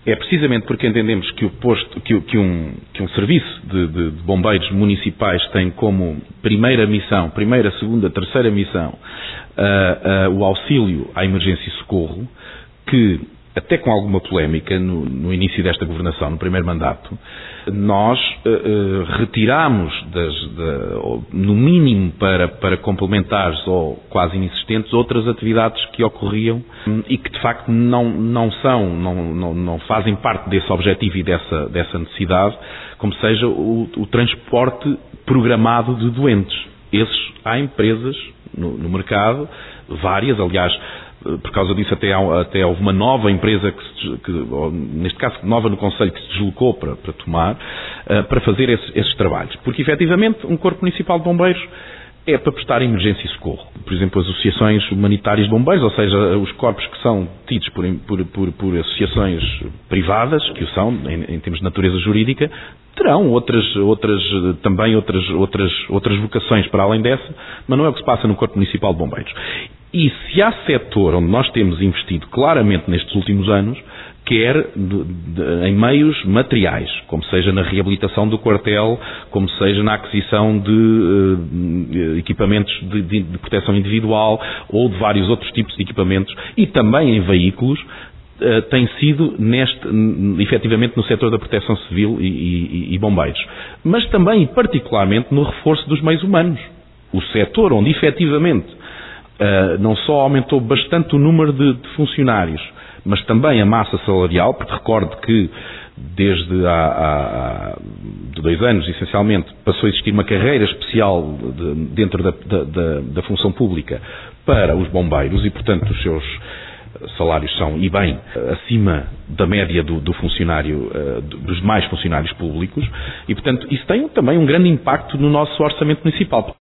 É precisamente porque entendemos que que um serviço de bombeiros municipais tem como primeira missão, primeira, segunda, terceira missão, o auxílio à emergência e socorro, que até com alguma polémica no início desta governação, no primeiro mandato, nós retiramos, no mínimo para complementares ou quase inexistentes, outras atividades que ocorriam e que de facto não fazem parte desse objetivo e dessa necessidade, como seja o transporte programado de doentes. Esses há empresas no mercado, várias, aliás, por causa disso até houve uma nova empresa, neste caso nova no Conselho, que se deslocou para para fazer esses trabalhos. Porque efetivamente um Corpo Municipal de Bombeiros é para prestar emergência e socorro. Por exemplo, as associações humanitárias de bombeiros, ou seja, os corpos que são tidos por associações privadas, que o são, em termos de natureza jurídica, terão também outras vocações para além dessa, mas não é o que se passa no Corpo Municipal de Bombeiros. E se há setor onde nós temos investido claramente nestes últimos anos, quer em meios materiais, como seja na reabilitação do quartel, como seja na aquisição de equipamentos de proteção individual ou de vários outros tipos de equipamentos, e também em veículos, tem sido efetivamente no setor da proteção civil e bombeiros. Mas também, particularmente, no reforço dos meios humanos. O setor onde efetivamente não só aumentou bastante o número de funcionários, mas também a massa salarial, porque recordo que desde há 2 anos, essencialmente, passou a existir uma carreira especial dentro da função pública para os bombeiros e, portanto, os seus salários são, e bem, acima da média do funcionário, dos demais funcionários públicos, e, portanto, isso tem também um grande impacto no nosso orçamento municipal.